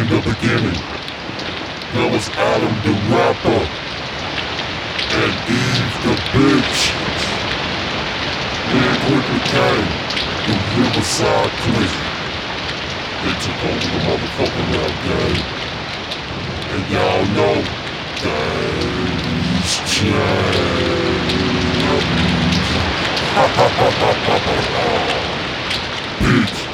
in the beginning, there was Adam the rapper and Eve the bitch. Then quickly came the Riverside Click. They took over the motherfucking rap game. And y'all know things change. Peace.